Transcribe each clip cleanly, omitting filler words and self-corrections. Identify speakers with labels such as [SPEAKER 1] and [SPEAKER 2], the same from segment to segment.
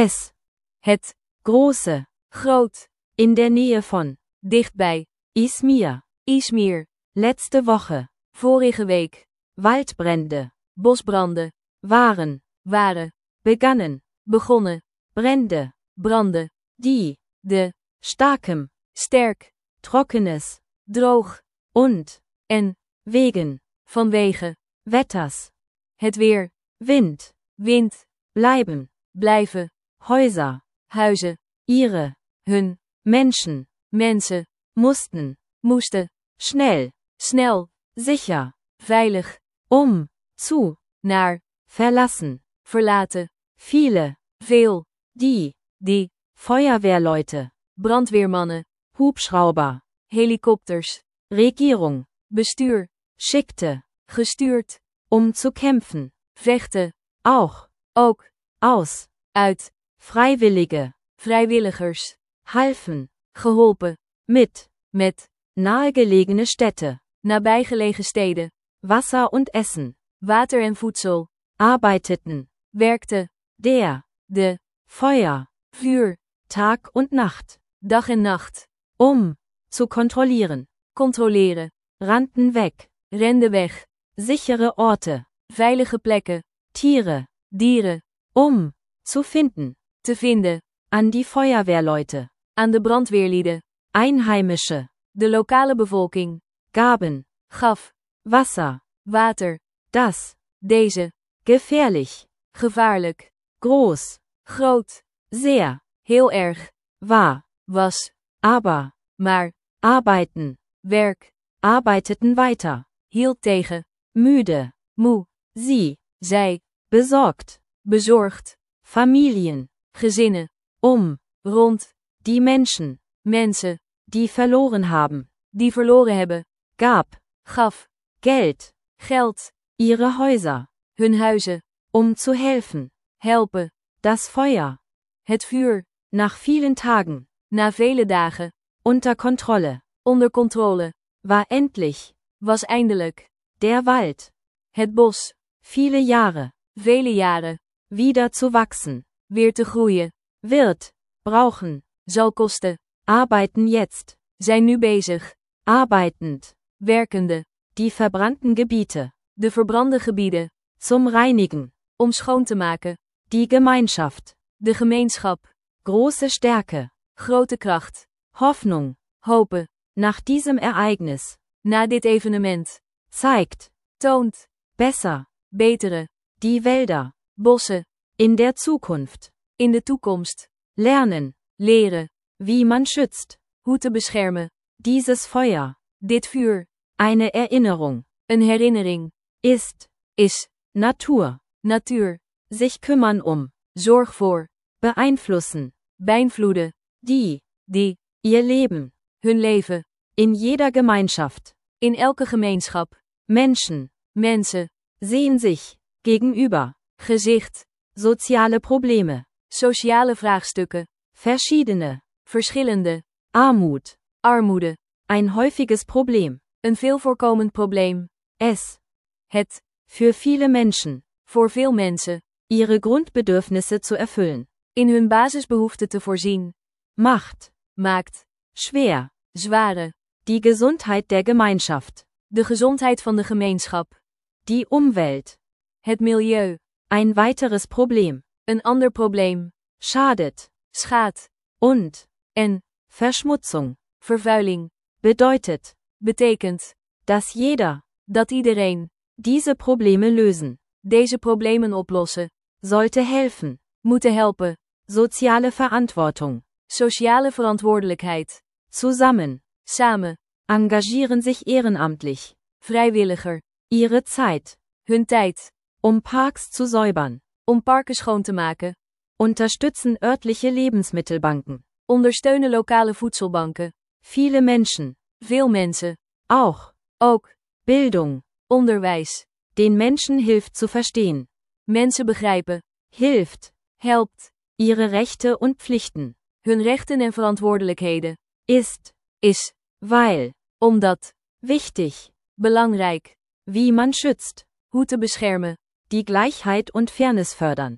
[SPEAKER 1] Es. Het. Große.
[SPEAKER 2] Groot.
[SPEAKER 1] In der Nähe von.
[SPEAKER 2] Dichtbij.
[SPEAKER 1] Izmir.
[SPEAKER 2] Izmir.
[SPEAKER 1] Letzte Woche.
[SPEAKER 2] Vorige week.
[SPEAKER 1] Waldbrände.
[SPEAKER 2] Bosbranden.
[SPEAKER 1] Waren.
[SPEAKER 2] Begannen. Begonnen.
[SPEAKER 1] Brände.
[SPEAKER 2] Branden.
[SPEAKER 1] Die.
[SPEAKER 2] De.
[SPEAKER 1] Starkem.
[SPEAKER 2] Sterk.
[SPEAKER 1] Trockenes.
[SPEAKER 2] Droog.
[SPEAKER 1] Und.
[SPEAKER 2] En.
[SPEAKER 1] Wegen.
[SPEAKER 2] Vanwege.
[SPEAKER 1] Wetters.
[SPEAKER 2] Het weer.
[SPEAKER 1] Wind.
[SPEAKER 2] Wind.
[SPEAKER 1] Bleiben.
[SPEAKER 2] Blijven.
[SPEAKER 1] Häuser.
[SPEAKER 2] Huizen.
[SPEAKER 1] Ihre.
[SPEAKER 2] Hun.
[SPEAKER 1] Menschen.
[SPEAKER 2] Mensen.
[SPEAKER 1] Mussten.
[SPEAKER 2] Moesten.
[SPEAKER 1] Schnell.
[SPEAKER 2] Snel.
[SPEAKER 1] Sicher.
[SPEAKER 2] Veilig.
[SPEAKER 1] Zu.
[SPEAKER 2] Naar.
[SPEAKER 1] Verlassen.
[SPEAKER 2] Verlaten.
[SPEAKER 1] Viele.
[SPEAKER 2] Veel.
[SPEAKER 1] Die. Feuerwehrleute.
[SPEAKER 2] Brandweermannen.
[SPEAKER 1] Hubschrauber.
[SPEAKER 2] Helikopters.
[SPEAKER 1] Regierung.
[SPEAKER 2] Bestuur.
[SPEAKER 1] Schickte.
[SPEAKER 2] Gestuurd.
[SPEAKER 1] Zu kämpfen.
[SPEAKER 2] Vechten.
[SPEAKER 1] Auch.
[SPEAKER 2] Ook.
[SPEAKER 1] Aus.
[SPEAKER 2] Uit.
[SPEAKER 1] Freiwillige.
[SPEAKER 2] Vrijwilligers.
[SPEAKER 1] Halfen.
[SPEAKER 2] Geholpen.
[SPEAKER 1] Mit.
[SPEAKER 2] Nahegelegene
[SPEAKER 1] Städte.
[SPEAKER 2] Nabijgelegen steden.
[SPEAKER 1] Wasser und Essen.
[SPEAKER 2] Water en voedsel.
[SPEAKER 1] Arbeiteten.
[SPEAKER 2] Werkte.
[SPEAKER 1] De. Feuer.
[SPEAKER 2] Vuur.
[SPEAKER 1] Tag und Nacht.
[SPEAKER 2] Dag en nacht.
[SPEAKER 1] Zu kontrollieren.
[SPEAKER 2] Controleren.
[SPEAKER 1] Rannten weg.
[SPEAKER 2] Renden weg.
[SPEAKER 1] Sichere Orte.
[SPEAKER 2] Veilige plekken.
[SPEAKER 1] Tiere.
[SPEAKER 2] Dieren.
[SPEAKER 1] Zu finden.
[SPEAKER 2] Te vinden.
[SPEAKER 1] An die Feuerwehrleute.
[SPEAKER 2] Aan de brandweerlieden.
[SPEAKER 1] Einheimische.
[SPEAKER 2] De lokale bevolking.
[SPEAKER 1] Gaben.
[SPEAKER 2] Gaf.
[SPEAKER 1] Wasser.
[SPEAKER 2] Water.
[SPEAKER 1] Das.
[SPEAKER 2] Deze.
[SPEAKER 1] Gefährlich.
[SPEAKER 2] Gevaarlijk.
[SPEAKER 1] Groß.
[SPEAKER 2] Groot.
[SPEAKER 1] Sehr.
[SPEAKER 2] Heel erg.
[SPEAKER 1] War.
[SPEAKER 2] Was.
[SPEAKER 1] Aber.
[SPEAKER 2] Maar.
[SPEAKER 1] Arbeiten.
[SPEAKER 2] Werk.
[SPEAKER 1] Arbeiteten weiter.
[SPEAKER 2] Hield tegen.
[SPEAKER 1] Müde.
[SPEAKER 2] Moe.
[SPEAKER 1] Sie.
[SPEAKER 2] Zij.
[SPEAKER 1] Besorgt.
[SPEAKER 2] Bezorgd.
[SPEAKER 1] Familien.
[SPEAKER 2] Gezinnen.
[SPEAKER 1] Rund. Die Menschen.
[SPEAKER 2] Mensen.
[SPEAKER 1] Die verloren haben.
[SPEAKER 2] Die verloren hebben.
[SPEAKER 1] Gab.
[SPEAKER 2] Gaf.
[SPEAKER 1] Geld.
[SPEAKER 2] Geld.
[SPEAKER 1] Ihre Häuser.
[SPEAKER 2] Hun huizen.
[SPEAKER 1] Zu helfen.
[SPEAKER 2] Helpen.
[SPEAKER 1] Das Feuer.
[SPEAKER 2] Het vuur.
[SPEAKER 1] Nach vielen Tagen.
[SPEAKER 2] Na vele dagen.
[SPEAKER 1] Unter Kontrolle.
[SPEAKER 2] Onder controle.
[SPEAKER 1] War endlich.
[SPEAKER 2] Was eindelijk.
[SPEAKER 1] Der Wald.
[SPEAKER 2] Het bos.
[SPEAKER 1] Viele Jahre.
[SPEAKER 2] Vele jaren.
[SPEAKER 1] Wieder zu wachsen.
[SPEAKER 2] Weer te groeien.
[SPEAKER 1] Wird. Brauchen.
[SPEAKER 2] Zal kosten.
[SPEAKER 1] Arbeiten jetzt.
[SPEAKER 2] Zijn nu bezig.
[SPEAKER 1] Arbeitend.
[SPEAKER 2] Werkende.
[SPEAKER 1] Die verbrannten Gebiete.
[SPEAKER 2] De verbrande gebieden.
[SPEAKER 1] Zum Reinigen.
[SPEAKER 2] Om schoon te maken.
[SPEAKER 1] Die Gemeinschaft.
[SPEAKER 2] De gemeenschap.
[SPEAKER 1] Große Stärke.
[SPEAKER 2] Grote kracht.
[SPEAKER 1] Hoffnung.
[SPEAKER 2] Hopen.
[SPEAKER 1] Nach diesem Ereignis.
[SPEAKER 2] Na dit evenement.
[SPEAKER 1] Zeigt.
[SPEAKER 2] Toont.
[SPEAKER 1] Besser.
[SPEAKER 2] Betere.
[SPEAKER 1] Die Wälder.
[SPEAKER 2] Bossen.
[SPEAKER 1] In der Zukunft.
[SPEAKER 2] In de toekomst.
[SPEAKER 1] Lernen.
[SPEAKER 2] Leren.
[SPEAKER 1] Wie man schützt.
[SPEAKER 2] Hoe te beschermen.
[SPEAKER 1] Dieses Feuer.
[SPEAKER 2] Dit vuur.
[SPEAKER 1] Eine Erinnerung.
[SPEAKER 2] Een herinnering.
[SPEAKER 1] Ist.
[SPEAKER 2] Is.
[SPEAKER 1] Natur.
[SPEAKER 2] Natuur.
[SPEAKER 1] Sich kümmern
[SPEAKER 2] Zorg voor.
[SPEAKER 1] Beeinflussen.
[SPEAKER 2] Beïnvloeden.
[SPEAKER 1] Die.
[SPEAKER 2] Ihr
[SPEAKER 1] Leben.
[SPEAKER 2] Hun leven.
[SPEAKER 1] In jeder Gemeinschaft.
[SPEAKER 2] In elke gemeenschap.
[SPEAKER 1] Menschen.
[SPEAKER 2] Mensen.
[SPEAKER 1] Sehen sich. Gegenüber.
[SPEAKER 2] Gezicht.
[SPEAKER 1] Soziale Probleme.
[SPEAKER 2] Sociale vraagstukken.
[SPEAKER 1] Verschiedene.
[SPEAKER 2] Verschillende.
[SPEAKER 1] Armut.
[SPEAKER 2] Armoede.
[SPEAKER 1] Ein häufiges Problem.
[SPEAKER 2] Een veel voorkomend probleem. Het.
[SPEAKER 1] Für viele Menschen.
[SPEAKER 2] Voor veel mensen.
[SPEAKER 1] Ihre Grundbedürfnisse zu erfüllen.
[SPEAKER 2] In hun basisbehoeften te voorzien. Maakt.
[SPEAKER 1] Schwer.
[SPEAKER 2] Zware.
[SPEAKER 1] Die Gesundheit der Gemeinschaft.
[SPEAKER 2] De gezondheid van de gemeenschap.
[SPEAKER 1] Die Umwelt.
[SPEAKER 2] Het milieu.
[SPEAKER 1] Ein weiteres Problem.
[SPEAKER 2] Een ander probleem.
[SPEAKER 1] Schadet.
[SPEAKER 2] Schaadt.
[SPEAKER 1] En. Verschmutzung.
[SPEAKER 2] Vervuiling.
[SPEAKER 1] Bedeutet.
[SPEAKER 2] Betekent.
[SPEAKER 1] Dass jeder.
[SPEAKER 2] Dat iedereen.
[SPEAKER 1] Diese Probleme lösen.
[SPEAKER 2] Deze problemen oplossen.
[SPEAKER 1] Sollte helfen.
[SPEAKER 2] Moeten helpen.
[SPEAKER 1] Soziale Verantwortung.
[SPEAKER 2] Sociale verantwoordelijkheid.
[SPEAKER 1] Zusammen.
[SPEAKER 2] Samen.
[SPEAKER 1] Engagieren sich ehrenamtlich.
[SPEAKER 2] Vrijwilliger.
[SPEAKER 1] Ihre Zeit.
[SPEAKER 2] Hun tijd.
[SPEAKER 1] Parks zu säubern.
[SPEAKER 2] Om parken schoon te maken.
[SPEAKER 1] Unterstützen örtliche Lebensmittelbanken.
[SPEAKER 2] Ondersteunen lokale voedselbanken.
[SPEAKER 1] Viele Menschen.
[SPEAKER 2] Veel mensen.
[SPEAKER 1] Ook. Bildung.
[SPEAKER 2] Onderwijs.
[SPEAKER 1] Den Menschen hilft zu verstehen.
[SPEAKER 2] Mensen begrijpen.
[SPEAKER 1] Hilft.
[SPEAKER 2] Helpt.
[SPEAKER 1] Ihre Rechte und Pflichten.
[SPEAKER 2] Hun rechten en verantwoordelijkheden.
[SPEAKER 1] Is. Weil.
[SPEAKER 2] Omdat.
[SPEAKER 1] Wichtig.
[SPEAKER 2] Belangrijk.
[SPEAKER 1] Wie man schützt.
[SPEAKER 2] Hoe te beschermen.
[SPEAKER 1] Die Gleichheit und Fairness fördern.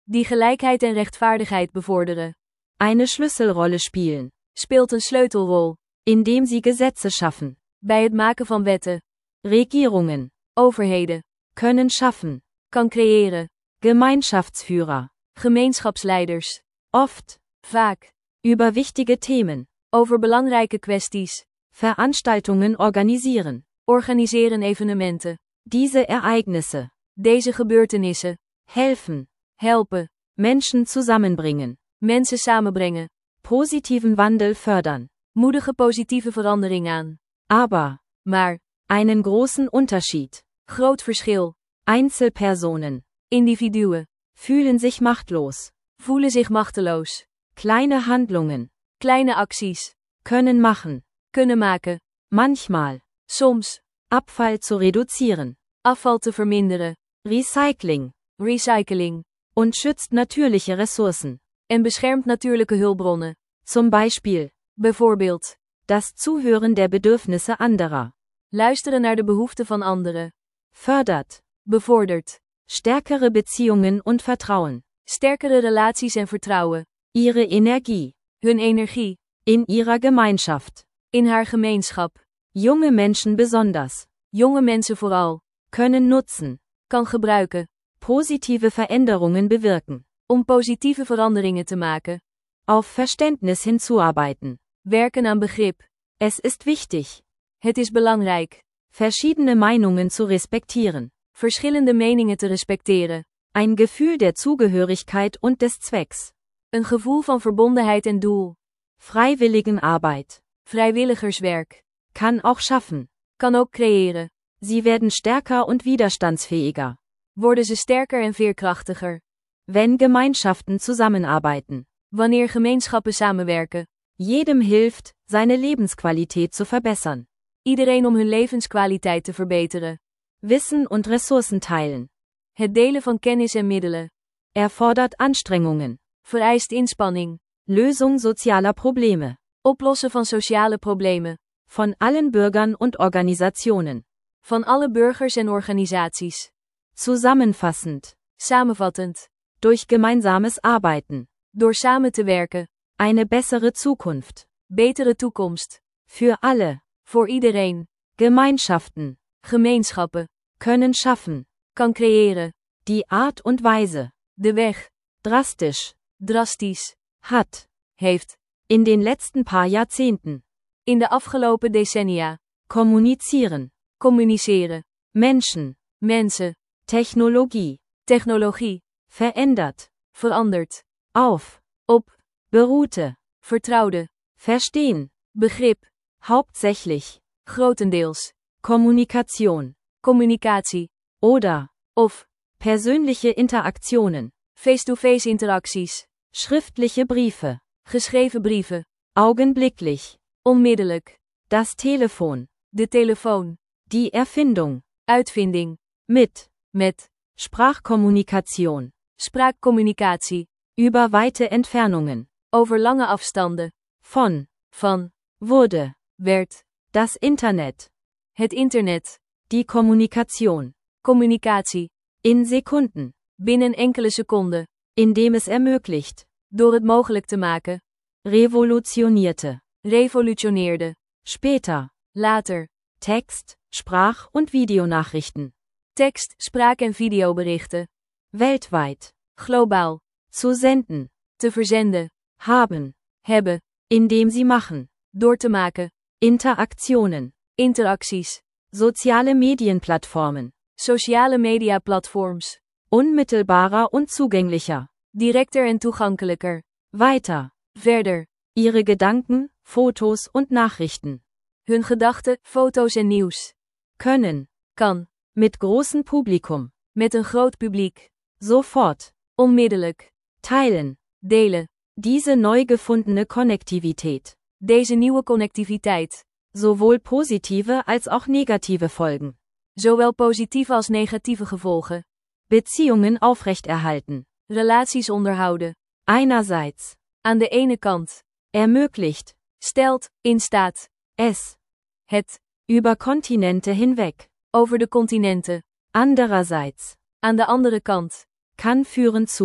[SPEAKER 2] Die gelijkheid en rechtvaardigheid bevorderen.
[SPEAKER 1] Eine Schlüsselrolle spielen,
[SPEAKER 2] Speelt een sleutelrol.
[SPEAKER 1] indem sie Gesetze schaffen.
[SPEAKER 2] Bij het maken van wetten.
[SPEAKER 1] Regierungen
[SPEAKER 2] Overheden.
[SPEAKER 1] können schaffen.
[SPEAKER 2] Kan creëren.
[SPEAKER 1] Gemeinschaftsführer,
[SPEAKER 2] Gemeenschapsleiders.
[SPEAKER 1] oft,
[SPEAKER 2] Vaak.
[SPEAKER 1] über wichtige Themen,
[SPEAKER 2] Over belangrijke kwesties.
[SPEAKER 1] Veranstaltungen organisieren.
[SPEAKER 2] Organiseren evenementen.
[SPEAKER 1] Diese Ereignisse
[SPEAKER 2] Deze gebeurtenissen.
[SPEAKER 1] helfen,
[SPEAKER 2] Helpen.
[SPEAKER 1] Menschen zusammenbringen,
[SPEAKER 2] Mensen samenbrengen.
[SPEAKER 1] positiven Wandel fördern.
[SPEAKER 2] Moedige positieve verandering aan.
[SPEAKER 1] Aber
[SPEAKER 2] Maar.
[SPEAKER 1] einen großen Unterschied.
[SPEAKER 2] Groot verschil.
[SPEAKER 1] Einzelpersonen
[SPEAKER 2] Individuen.
[SPEAKER 1] fühlen sich machtlos.
[SPEAKER 2] Voelen zich machteloos.
[SPEAKER 1] Kleine Handlungen
[SPEAKER 2] Kleine acties.
[SPEAKER 1] können machen,
[SPEAKER 2] Kunnen maken.
[SPEAKER 1] manchmal,
[SPEAKER 2] Soms.
[SPEAKER 1] Abfall zu reduzieren,
[SPEAKER 2] Afval te verminderen.
[SPEAKER 1] Recycling
[SPEAKER 2] Recycling.
[SPEAKER 1] und schützt natürliche Ressourcen.
[SPEAKER 2] En beschermt natuurlijke hulpbronnen.
[SPEAKER 1] Zum Beispiel
[SPEAKER 2] Bijvoorbeeld.
[SPEAKER 1] das Zuhören der Bedürfnisse anderer.
[SPEAKER 2] Luisteren naar de behoeften van anderen.
[SPEAKER 1] Fördert
[SPEAKER 2] Bevordert.
[SPEAKER 1] stärkere Beziehungen und Vertrauen.
[SPEAKER 2] Sterkere relaties en vertrouwen.
[SPEAKER 1] Ihre Energie
[SPEAKER 2] Hun energie.
[SPEAKER 1] in ihrer Gemeinschaft.
[SPEAKER 2] In haar gemeenschap.
[SPEAKER 1] Junge Menschen besonders
[SPEAKER 2] Jonge mensen vooral.
[SPEAKER 1] können nutzen,
[SPEAKER 2] Kan gebruiken.
[SPEAKER 1] positive Veränderungen bewirken,
[SPEAKER 2] Om positieve veranderingen te maken.
[SPEAKER 1] auf Verständnis hinzuarbeiten.
[SPEAKER 2] Werken aan begrip.
[SPEAKER 1] Es ist wichtig,
[SPEAKER 2] Het is belangrijk.
[SPEAKER 1] verschiedene Meinungen zu respektieren.
[SPEAKER 2] Verschillende meningen te respecteren.
[SPEAKER 1] Ein Gefühl der Zugehörigkeit und des Zwecks.
[SPEAKER 2] Een gevoel van verbondenheid en doel.
[SPEAKER 1] Freiwilligenarbeit
[SPEAKER 2] Vrijwilligerswerk.
[SPEAKER 1] kann auch schaffen.
[SPEAKER 2] Kan ook creëren.
[SPEAKER 1] Sie werden stärker und widerstandsfähiger,
[SPEAKER 2] Worden ze sterker en veerkrachtiger.
[SPEAKER 1] wenn Gemeinschaften zusammenarbeiten.
[SPEAKER 2] Wanneer gemeenschappen samenwerken.
[SPEAKER 1] Jedem hilft, seine Lebensqualität zu verbessern.
[SPEAKER 2] Iedereen om hun levenskwaliteit te verbeteren.
[SPEAKER 1] Wissen und Ressourcen teilen.
[SPEAKER 2] Het delen van kennis en middelen.
[SPEAKER 1] Erfordert Anstrengungen.
[SPEAKER 2] Vereist inspanning.
[SPEAKER 1] Lösung sozialer Probleme.
[SPEAKER 2] Oplossen van sociale problemen.
[SPEAKER 1] Von allen Bürgern und Organisationen.
[SPEAKER 2] Van alle burgers en organisaties.
[SPEAKER 1] Zusammenfassend.
[SPEAKER 2] Samenvattend.
[SPEAKER 1] Durch gemeinsames Arbeiten.
[SPEAKER 2] Door samen te werken.
[SPEAKER 1] Eine bessere Zukunft.
[SPEAKER 2] Betere toekomst.
[SPEAKER 1] Für alle.
[SPEAKER 2] Voor iedereen.
[SPEAKER 1] Gemeinschaften
[SPEAKER 2] Gemeenschappen.
[SPEAKER 1] können schaffen.
[SPEAKER 2] Kan creëren.
[SPEAKER 1] Die Art und Weise.
[SPEAKER 2] De weg.
[SPEAKER 1] Drastisch.
[SPEAKER 2] Drastisch.
[SPEAKER 1] Hat.
[SPEAKER 2] Heeft.
[SPEAKER 1] In den letzten paar Jahrzehnten.
[SPEAKER 2] In de afgelopen decennia.
[SPEAKER 1] Kommunizieren.
[SPEAKER 2] Communiceren.
[SPEAKER 1] Menschen.
[SPEAKER 2] Mensen.
[SPEAKER 1] Technologie.
[SPEAKER 2] Technologie.
[SPEAKER 1] Verändert.
[SPEAKER 2] Veranderd.
[SPEAKER 1] Auf.
[SPEAKER 2] Op.
[SPEAKER 1] Beruhte.
[SPEAKER 2] Vertrouwde.
[SPEAKER 1] Verstehen.
[SPEAKER 2] Begrip.
[SPEAKER 1] Hauptsächlich.
[SPEAKER 2] Grotendeels.
[SPEAKER 1] Kommunikation.
[SPEAKER 2] Communicatie.
[SPEAKER 1] Oder.
[SPEAKER 2] Of.
[SPEAKER 1] Persönliche Interaktionen.
[SPEAKER 2] Face-to-face interacties.
[SPEAKER 1] Schriftliche Briefe.
[SPEAKER 2] Geschreven brieven.
[SPEAKER 1] Augenblicklich.
[SPEAKER 2] Onmiddellijk.
[SPEAKER 1] Das Telefon.
[SPEAKER 2] De telefoon.
[SPEAKER 1] Die Erfindung.
[SPEAKER 2] Uitvinding.
[SPEAKER 1] Mit.
[SPEAKER 2] Met.
[SPEAKER 1] Sprachkommunikation.
[SPEAKER 2] Spraakcommunicatie.
[SPEAKER 1] Über weite Entfernungen.
[SPEAKER 2] Over lange afstanden.
[SPEAKER 1] Von.
[SPEAKER 2] Van.
[SPEAKER 1] Wurde.
[SPEAKER 2] Werd.
[SPEAKER 1] Das Internet.
[SPEAKER 2] Het internet.
[SPEAKER 1] Die Kommunikation.
[SPEAKER 2] Communicatie.
[SPEAKER 1] In Sekunden.
[SPEAKER 2] Binnen enkele seconden.
[SPEAKER 1] Indem es ermöglicht.
[SPEAKER 2] Door het mogelijk te maken.
[SPEAKER 1] Revolutionierte.
[SPEAKER 2] Revolutioneerde.
[SPEAKER 1] Später.
[SPEAKER 2] Later.
[SPEAKER 1] Text, Sprach- und Videonachrichten.
[SPEAKER 2] Tekst, spraak- en videoberichten.
[SPEAKER 1] Weltweit.
[SPEAKER 2] Globaal.
[SPEAKER 1] Zu senden.
[SPEAKER 2] Te verzenden.
[SPEAKER 1] Haben.
[SPEAKER 2] Hebben.
[SPEAKER 1] Indem sie machen.
[SPEAKER 2] Door te maken.
[SPEAKER 1] Interaktionen.
[SPEAKER 2] Interacties.
[SPEAKER 1] Soziale Medienplattformen.
[SPEAKER 2] Sociale media platforms.
[SPEAKER 1] Unmittelbarer und zugänglicher.
[SPEAKER 2] Directer en toegankelijker.
[SPEAKER 1] Weiter.
[SPEAKER 2] Verder.
[SPEAKER 1] Ihre Gedanken, Fotos und Nachrichten.
[SPEAKER 2] Hun gedachten, foto's en nieuws.
[SPEAKER 1] Können.
[SPEAKER 2] Kan.
[SPEAKER 1] Mit großem Publikum.
[SPEAKER 2] Met een groot publiek.
[SPEAKER 1] Sofort.
[SPEAKER 2] Onmiddellijk.
[SPEAKER 1] Teilen.
[SPEAKER 2] Delen.
[SPEAKER 1] Diese neu gefundene Konnektivität.
[SPEAKER 2] Deze nieuwe connectiviteit.
[SPEAKER 1] Sowohl positive als auch negative Folgen.
[SPEAKER 2] Zowel positieve als negatieve gevolgen.
[SPEAKER 1] Beziehungen aufrechterhalten.
[SPEAKER 2] Relaties onderhouden.
[SPEAKER 1] Einerseits.
[SPEAKER 2] Aan de ene kant.
[SPEAKER 1] Ermöglicht.
[SPEAKER 2] Stelt, in staat.
[SPEAKER 1] Es.
[SPEAKER 2] Het.
[SPEAKER 1] Über Kontinente hinweg.
[SPEAKER 2] Over de continenten.
[SPEAKER 1] Andererseits.
[SPEAKER 2] Aan de andere kant.
[SPEAKER 1] Kann führen zu.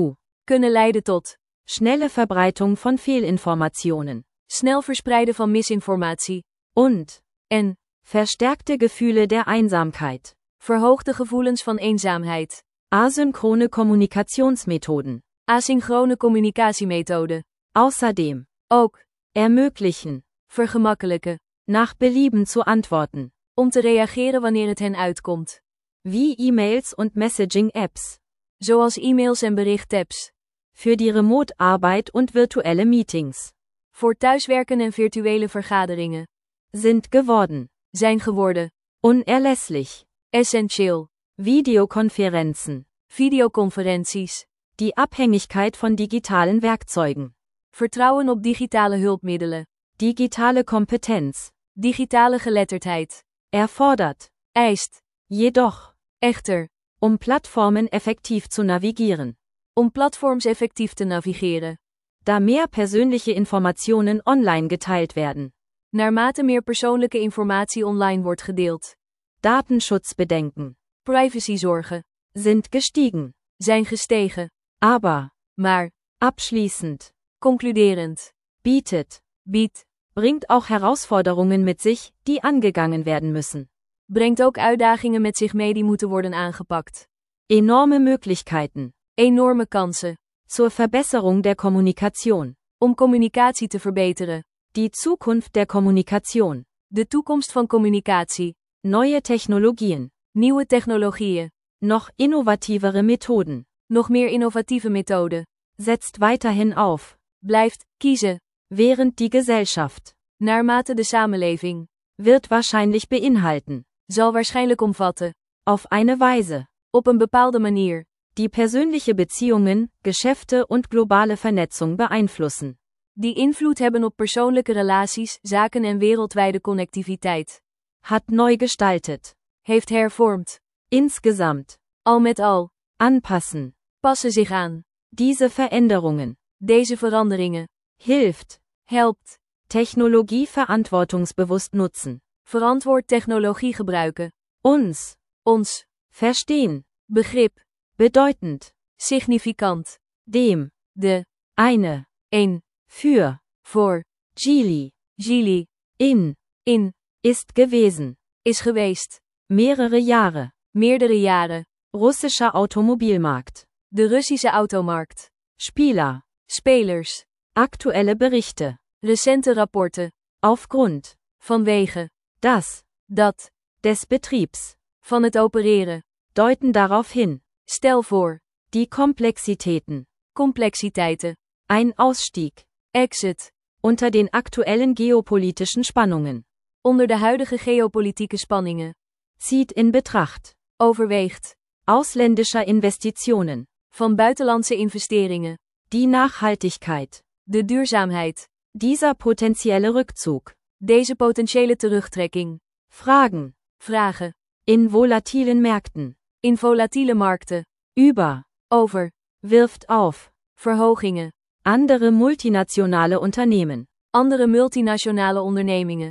[SPEAKER 2] kunnen leiden tot
[SPEAKER 1] schnelle Verbreitung von Fehlinformationen
[SPEAKER 2] snel verspreiden van misinformatie
[SPEAKER 1] und
[SPEAKER 2] en
[SPEAKER 1] verstärkte Gefühle der Einsamkeit.
[SPEAKER 2] verhoogde gevoelens van eenzaamheid.
[SPEAKER 1] Asynchrone Kommunikationsmethoden.
[SPEAKER 2] Asynchrone communicatiemethoden.
[SPEAKER 1] Außerdem
[SPEAKER 2] Ook
[SPEAKER 1] ermöglichen,
[SPEAKER 2] vergemakkelijken
[SPEAKER 1] nach Belieben zu antworten,
[SPEAKER 2] om te reageren wanneer het hen uitkomt.
[SPEAKER 1] wie E-Mails und Messaging-Apps,
[SPEAKER 2] Zoals e-mails en berichtapps.
[SPEAKER 1] für die Remote-Arbeit und virtuelle Meetings,
[SPEAKER 2] Voor thuiswerken en virtuele vergaderingen.
[SPEAKER 1] sind geworden,
[SPEAKER 2] Zijn geworden.
[SPEAKER 1] unerlässlich,
[SPEAKER 2] Essentieel.
[SPEAKER 1] Videokonferenzen,
[SPEAKER 2] Videoconferenties.
[SPEAKER 1] die Abhängigkeit von digitalen Werkzeugen,
[SPEAKER 2] Vertrouwen op digitale hulpmiddelen.
[SPEAKER 1] digitale Kompetenz,
[SPEAKER 2] Digitale geletterdheid.
[SPEAKER 1] erfordert,
[SPEAKER 2] Eist.
[SPEAKER 1] jedoch,
[SPEAKER 2] Echter.
[SPEAKER 1] um Plattformen effektiv zu navigieren,
[SPEAKER 2] Om platforms effectief te navigeren.
[SPEAKER 1] da mehr persönliche Informationen online geteilt werden.
[SPEAKER 2] Naarmate meer persoonlijke informatie online wordt gedeeld.
[SPEAKER 1] Datenschutzbedenken
[SPEAKER 2] Privacyzorgen.
[SPEAKER 1] sind gestiegen,
[SPEAKER 2] Zijn gestegen.
[SPEAKER 1] aber,
[SPEAKER 2] Maar.
[SPEAKER 1] abschließend,
[SPEAKER 2] Concluderend.
[SPEAKER 1] bietet, bringt auch Herausforderungen mit sich, die angegangen werden müssen.
[SPEAKER 2] Brengt ook uitdagingen met zich mee die moeten worden aangepakt.
[SPEAKER 1] Enorme Möglichkeiten
[SPEAKER 2] Enorme kansen.
[SPEAKER 1] zur Verbesserung der Kommunikation.
[SPEAKER 2] Om communicatie te verbeteren.
[SPEAKER 1] Die Zukunft der Kommunikation.
[SPEAKER 2] De toekomst van communicatie.
[SPEAKER 1] Neue Technologien.
[SPEAKER 2] Nieuwe technologieën.
[SPEAKER 1] Noch innovativere Methoden.
[SPEAKER 2] Nog meer innovatieve methoden.
[SPEAKER 1] Setzt weiterhin auf.
[SPEAKER 2] Blijft kiezen.
[SPEAKER 1] Während die Gesellschaft.
[SPEAKER 2] Naarmate de samenleving.
[SPEAKER 1] Wird wahrscheinlich beinhalten.
[SPEAKER 2] Zal waarschijnlijk omvatten.
[SPEAKER 1] Auf eine Weise.
[SPEAKER 2] Op een bepaalde manier.
[SPEAKER 1] Die persönliche Beziehungen, Geschäfte und globale Vernetzung beeinflussen.
[SPEAKER 2] Die invloed hebben op persoonlijke relaties, zaken en wereldwijde connectiviteit.
[SPEAKER 1] Hat neu gestaltet.
[SPEAKER 2] Heeft hervormd.
[SPEAKER 1] Insgesamt.
[SPEAKER 2] Al met al.
[SPEAKER 1] Anpassen.
[SPEAKER 2] Passen zich aan.
[SPEAKER 1] Diese Veränderungen.
[SPEAKER 2] Deze veranderingen.
[SPEAKER 1] Hilft.
[SPEAKER 2] Helpt.
[SPEAKER 1] Technologie verantwortungsbewusst nutzen.
[SPEAKER 2] Verantwoord technologie gebruiken.
[SPEAKER 1] Uns. Verstehen.
[SPEAKER 2] Begrip.
[SPEAKER 1] Bedeutend.
[SPEAKER 2] Significant.
[SPEAKER 1] Dem.
[SPEAKER 2] De.
[SPEAKER 1] Eine.
[SPEAKER 2] Een.
[SPEAKER 1] Für.
[SPEAKER 2] Voor.
[SPEAKER 1] Geely.
[SPEAKER 2] Geely.
[SPEAKER 1] In. Ist gewesen.
[SPEAKER 2] Is geweest.
[SPEAKER 1] Mehrere Jahre.
[SPEAKER 2] Meerdere jaren.
[SPEAKER 1] Russischer Automobilmarkt.
[SPEAKER 2] De Russische automarkt.
[SPEAKER 1] Spieler.
[SPEAKER 2] Spelers.
[SPEAKER 1] Aktuelle Berichte.
[SPEAKER 2] Recente rapporten.
[SPEAKER 1] Aufgrund.
[SPEAKER 2] Vanwege. Dat.
[SPEAKER 1] Des Betriebs.
[SPEAKER 2] Van het opereren.
[SPEAKER 1] Deuten darauf hin.
[SPEAKER 2] Stel voor.
[SPEAKER 1] Die Komplexitäten.
[SPEAKER 2] Complexiteiten.
[SPEAKER 1] Ein Ausstieg.
[SPEAKER 2] Exit.
[SPEAKER 1] Unter den aktuellen geopolitischen Spannungen.
[SPEAKER 2] Onder de huidige geopolitieke spanningen.
[SPEAKER 1] Zieht in Betracht.
[SPEAKER 2] Overweegt.
[SPEAKER 1] Ausländischer Investitionen.
[SPEAKER 2] Van buitenlandse investeringen.
[SPEAKER 1] Die Nachhaltigkeit.
[SPEAKER 2] De duurzaamheid.
[SPEAKER 1] Dieser potenzielle Rückzug.
[SPEAKER 2] Deze potentiële terugtrekking.
[SPEAKER 1] Vragen. In volatilen Märkten.
[SPEAKER 2] In volatiele markten.
[SPEAKER 1] Over. Wirft auf.
[SPEAKER 2] Verhogingen.
[SPEAKER 1] Andere multinationale Unternehmen.
[SPEAKER 2] Andere multinationale ondernemingen.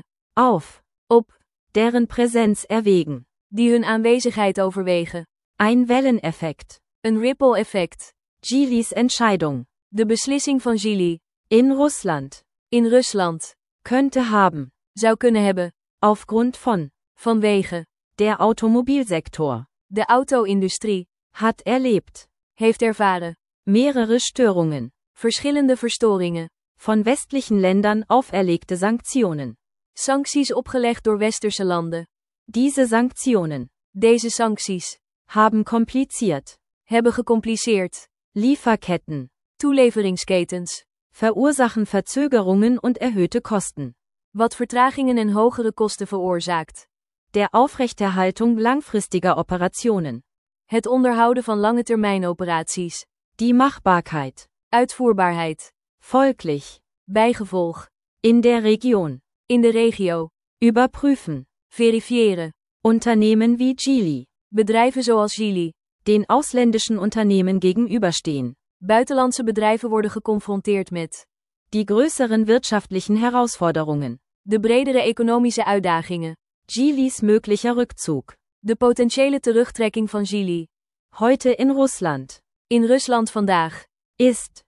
[SPEAKER 1] Op. Deren Präsenz erwägen.
[SPEAKER 2] Die hun aanwezigheid overwegen.
[SPEAKER 1] Ein Welleneffekt.
[SPEAKER 2] Een ripple effect.
[SPEAKER 1] Geelys Entscheidung.
[SPEAKER 2] De beslissing van Geely.
[SPEAKER 1] In Russland.
[SPEAKER 2] In Rusland.
[SPEAKER 1] Könnte haben.
[SPEAKER 2] Zou kunnen hebben.
[SPEAKER 1] Aufgrund von.
[SPEAKER 2] Vanwege.
[SPEAKER 1] Der Automobilsektor.
[SPEAKER 2] De auto-industrie.
[SPEAKER 1] Hat erlebt.
[SPEAKER 2] Heeft ervaren.
[SPEAKER 1] Mehrere Störungen.
[SPEAKER 2] Verschillende verstoringen.
[SPEAKER 1] Von westlichen Ländern auferlegte Sanktionen.
[SPEAKER 2] Sancties opgelegd door westerse landen.
[SPEAKER 1] Diese Sanktionen.
[SPEAKER 2] Deze sancties.
[SPEAKER 1] Haben kompliziert.
[SPEAKER 2] Hebben gecompliceerd.
[SPEAKER 1] Lieferketten.
[SPEAKER 2] Toeleveringsketens.
[SPEAKER 1] Verursachen Verzögerungen und erhöhte Kosten.
[SPEAKER 2] Wat vertragingen en hogere kosten veroorzaakt.
[SPEAKER 1] Der Aufrechterhaltung langfristiger Operationen.
[SPEAKER 2] Het onderhouden van lange termijn operaties.
[SPEAKER 1] Die Machbarkeit.
[SPEAKER 2] Uitvoerbaarheid.
[SPEAKER 1] Folglich.
[SPEAKER 2] Bijgevolg.
[SPEAKER 1] In der Region.
[SPEAKER 2] In de regio.
[SPEAKER 1] Überprüfen.
[SPEAKER 2] Verifiëren.
[SPEAKER 1] Unternehmen wie Geely.
[SPEAKER 2] Bedrijven zoals Geely.
[SPEAKER 1] Den ausländischen Unternehmen gegenüberstehen.
[SPEAKER 2] Buitenlandse bedrijven worden geconfronteerd met.
[SPEAKER 1] Die größeren wirtschaftlichen Herausforderungen.
[SPEAKER 2] De bredere economische uitdagingen.
[SPEAKER 1] Geelys möglicher Rückzug.
[SPEAKER 2] De potentiële terugtrekking van Geely.
[SPEAKER 1] Heute in Russland.
[SPEAKER 2] In Rusland vandaag.
[SPEAKER 1] Ist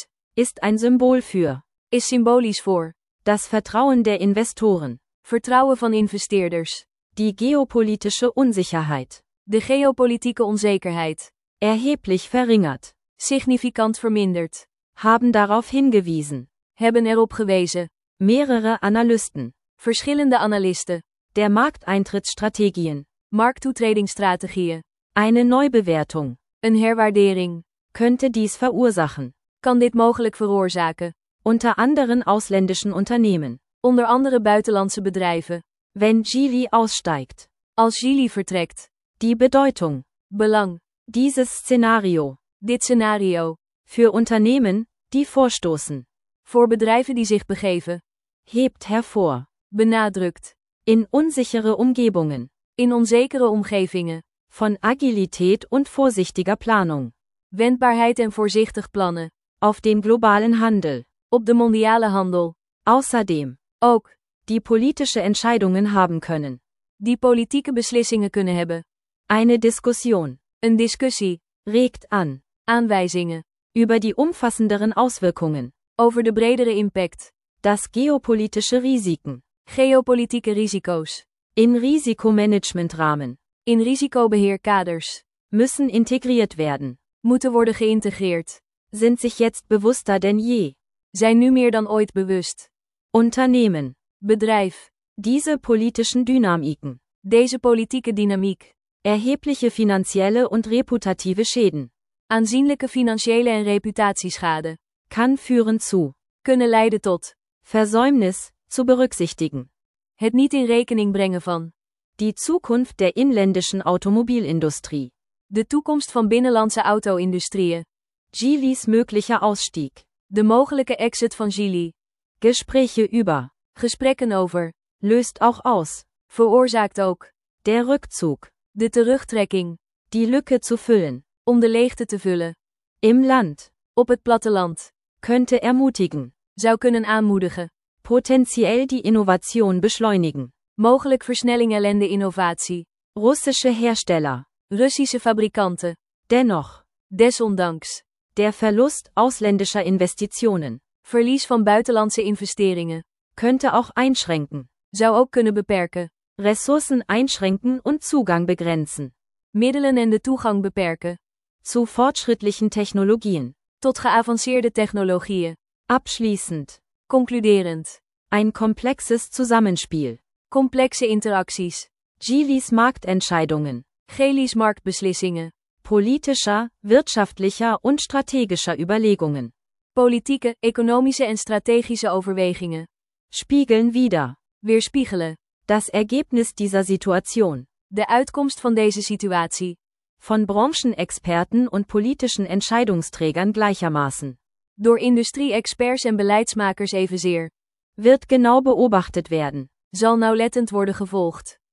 [SPEAKER 2] Ist
[SPEAKER 1] ein Symbol für
[SPEAKER 2] symbolisch voor
[SPEAKER 1] das Vertrauen der Investoren,
[SPEAKER 2] vertrouwen van investeerders,
[SPEAKER 1] die geopolitische Unsicherheit,
[SPEAKER 2] de geopolitieke onzekerheid,
[SPEAKER 1] erheblich verringert,
[SPEAKER 2] significant verminderd,
[SPEAKER 1] haben darauf hingewiesen.
[SPEAKER 2] hebben erop gewezen,
[SPEAKER 1] Mehrere Analysten
[SPEAKER 2] verschillende analisten,
[SPEAKER 1] der Markteintrittsstrategien,
[SPEAKER 2] markttoetredingsstrategieën,
[SPEAKER 1] eine Neubewertung
[SPEAKER 2] een herwaardering,
[SPEAKER 1] könnte dies verursachen,
[SPEAKER 2] kan dit mogelijk veroorzaken,
[SPEAKER 1] unter anderen ausländischen Unternehmen,
[SPEAKER 2] onder andere buitenlandse bedrijven,
[SPEAKER 1] wenn Geely aussteigt.
[SPEAKER 2] als Geely vertrekt,
[SPEAKER 1] Die Bedeutung
[SPEAKER 2] belang,
[SPEAKER 1] dieses Szenario
[SPEAKER 2] dit scenario,
[SPEAKER 1] für Unternehmen, die vorstoßen,
[SPEAKER 2] voor bedrijven die zich begeven,
[SPEAKER 1] hebt hervor.
[SPEAKER 2] benadrukt,
[SPEAKER 1] In unsichere Umgebungen,
[SPEAKER 2] in onzekere omgevingen,
[SPEAKER 1] von Agilität und vorsichtiger Planung,
[SPEAKER 2] wendbaarheid en voorzichtig plannen,
[SPEAKER 1] auf dem globalen Handel.
[SPEAKER 2] op de mondiale handel,
[SPEAKER 1] Außerdem,
[SPEAKER 2] ook,
[SPEAKER 1] die politische Entscheidungen haben können.
[SPEAKER 2] die politieke beslissingen kunnen hebben,
[SPEAKER 1] Eine Diskussion
[SPEAKER 2] een discussie,
[SPEAKER 1] regt an
[SPEAKER 2] aanwijzingen,
[SPEAKER 1] über die umfassenderen Auswirkungen,
[SPEAKER 2] over de bredere impact,
[SPEAKER 1] das geopolitische Risiken
[SPEAKER 2] geopolitieke risico's,
[SPEAKER 1] in Risikomanagementrahmen
[SPEAKER 2] in risicobeheerkaders,
[SPEAKER 1] müssen integriert werden,
[SPEAKER 2] moeten worden geïntegreerd,
[SPEAKER 1] sind sich jetzt bewusster denn je.
[SPEAKER 2] zijn nu meer dan ooit bewust.
[SPEAKER 1] Unternehmen,
[SPEAKER 2] Bedrijf,
[SPEAKER 1] diese politischen Dynamiken,
[SPEAKER 2] deze politieke dynamiek,
[SPEAKER 1] erhebliche finanzielle und reputative Schäden,
[SPEAKER 2] aanzienlijke financiële en reputatieschade,
[SPEAKER 1] kann führen zu
[SPEAKER 2] kunnen leiden tot
[SPEAKER 1] Versäumnis zu berücksichtigen.
[SPEAKER 2] het niet in rekening brengen van
[SPEAKER 1] Die Zukunft der inländischen Automobilindustrie.
[SPEAKER 2] de toekomst van binnenlandse auto-industrieën,
[SPEAKER 1] Geelys möglicher Ausstieg.
[SPEAKER 2] de mogelijke exit van Geely,
[SPEAKER 1] Gespräche über
[SPEAKER 2] gesprekken over,
[SPEAKER 1] löst auch aus.
[SPEAKER 2] veroorzaakt ook
[SPEAKER 1] Der Rückzug.
[SPEAKER 2] de terugtrekking,
[SPEAKER 1] Die Lücke zu füllen.
[SPEAKER 2] om de leegte te vullen,
[SPEAKER 1] Im Land.
[SPEAKER 2] op het platteland,
[SPEAKER 1] Könnte ermutigen.
[SPEAKER 2] zou kunnen aanmoedigen,
[SPEAKER 1] Potenziell die Innovation beschleunigen.
[SPEAKER 2] mogelijk versnelling ellende innovatie,
[SPEAKER 1] Russische Hersteller.
[SPEAKER 2] Russische fabrikanten,
[SPEAKER 1] Dennoch.
[SPEAKER 2] desondanks,
[SPEAKER 1] Der Verlust ausländischer Investitionen.
[SPEAKER 2] verlies van buitenlandse investeringen,
[SPEAKER 1] Könnte auch einschränken.
[SPEAKER 2] zou ook kunnen beperken,
[SPEAKER 1] Ressourcen einschränken und Zugang begrenzen.
[SPEAKER 2] middelen en de toegang beperken,
[SPEAKER 1] Zu fortschrittlichen Technologien.
[SPEAKER 2] tot geavanceerde technologieën,
[SPEAKER 1] Abschließend.
[SPEAKER 2] concluderend,
[SPEAKER 1] Ein komplexes Zusammenspiel.
[SPEAKER 2] complexe interacties,
[SPEAKER 1] Geelys Marktentscheidungen.
[SPEAKER 2] Geely's marktbeslissingen,
[SPEAKER 1] Politischer, wirtschaftlicher und strategischer Überlegungen.
[SPEAKER 2] politieke, economische en strategische overwegingen,
[SPEAKER 1] Spiegeln wider
[SPEAKER 2] weerspiegelen,
[SPEAKER 1] das Ergebnis dieser Situation.
[SPEAKER 2] de uitkomst van deze situatie,
[SPEAKER 1] Von Branchenexperten und politischen Entscheidungsträgern gleichermaßen.
[SPEAKER 2] door industrie-experts en beleidsmakers evenzeer,
[SPEAKER 1] Wird genau beobachtet werden.
[SPEAKER 2] zal nauwlettend worden gevolgd.